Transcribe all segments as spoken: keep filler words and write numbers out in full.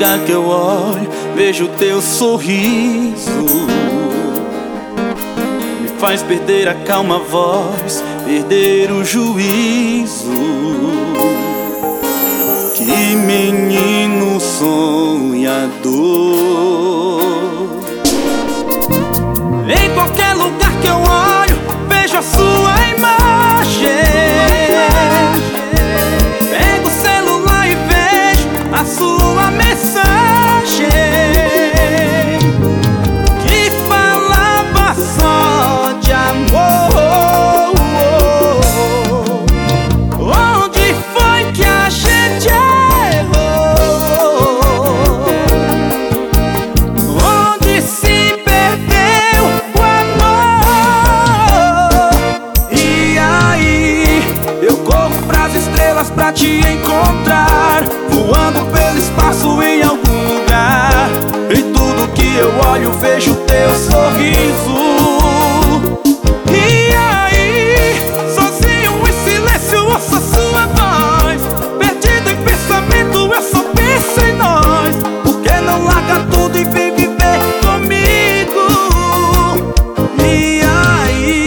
lugar que eu olho, vejo teu sorriso. Me faz perder a calma voz, perder o juízo. Que menino sonhador. Em qualquer lugar que eu olho, vejo a sua imagem. Pego o celular e vejo a sua mensagem, que falava só de amor. Onde foi que a gente errou? Onde se perdeu o amor? E aí, eu corro pras estrelas pra te encontrar, voando pelo espaço em algum lugar. Em tudo que eu olho, vejo teu sorriso. E aí, sozinho em silêncio, ouço a sua voz. Perdido em pensamento, eu só penso em nós. Por que não larga tudo e vem viver comigo? E aí,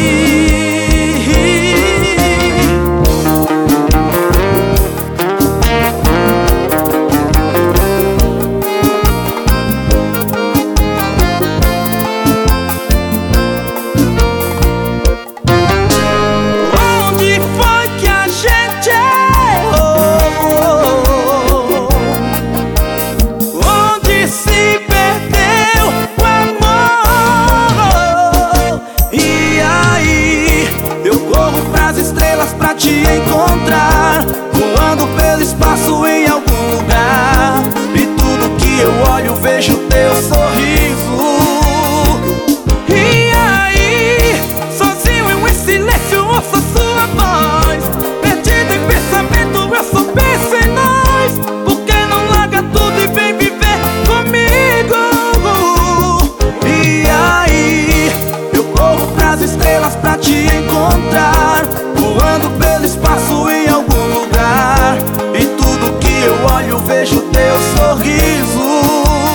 onde foi que a gente errou? Onde se perdeu o amor? E aí, eu corro pras estrelas pra te encontrar, voando pelo espaço em algum lugar. E tudo que eu olho, vejo teu sorriso. E aí, sozinho em silêncio, ouço a sua voz. Perdido em pensamento, eu só penso em nós. Por que não larga tudo e vem viver comigo? E aí, eu corro pras estrelas pra te encontrar, voando pelo espaço em algum lugar. E tudo que eu olho, vejo teu sorriso.